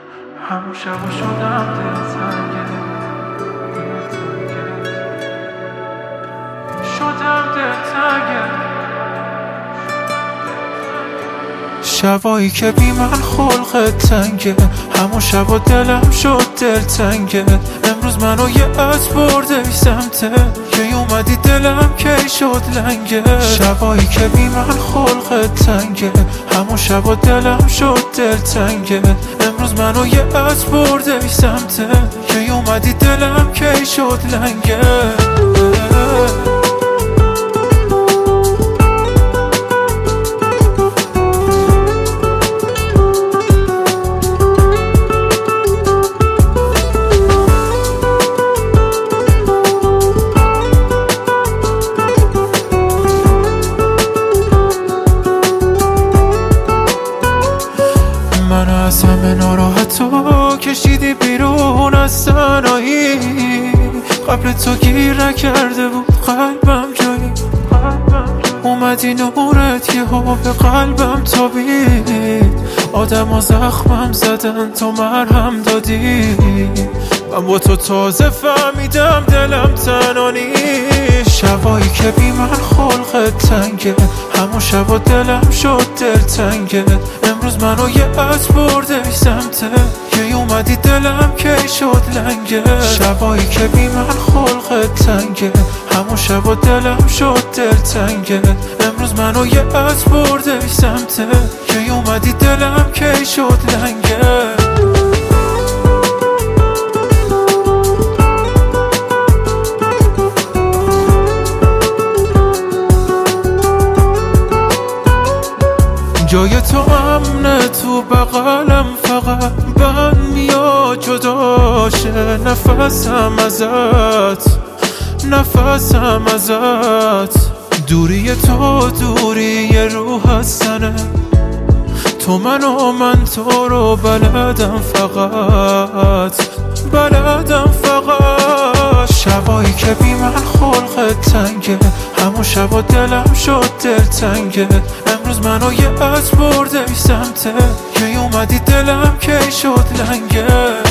همون شبا شدم دلتنگه شدم دلتنگه شبایی که بی من خلقت تنگه همون شبا دلم شد دلتنگه امروز منو یه از برده ای سمته که اومدی دلم کی شد لنگه شبایی که بی من خلقت تنگه همون شبا دلم شد دلتنگه امروز منو یه از برده ای سمته که اومدی دلم کی شد لنگه منو از همه ناراحتو کشیدی بیرون از تنهایی قبل تو گیر نکرده بود قلبم جایی اومدی نورت یه ها به قلبم تابید آدم ها زخمم زدن تو مرهم دادی من با تو تازه فهمیدم دلم تنها نیست شبایی که بی من خلقت تنگه همون شبا دلم شد دلتنگه امروز منو یه از برده ای سمته که اومدی دلم کی شد لنگه شبایی که بی من خلقت تنگه همون شبا دلم شد دلتنگه امروز منو یه از برده ای سمته که اومدی دلم کی شد لنگه جای تو امنه تو بغلم فقط بند میاد جداشه نفسم ازت دوری تو دوری روح هستنه تو من و من تو رو بلدم فقط شبایی که بی من خلقت تنگه همون شبا دلم شد دلتنگه امروز منو یه از برده ای سمته که اومدی دلم کی شد لنگه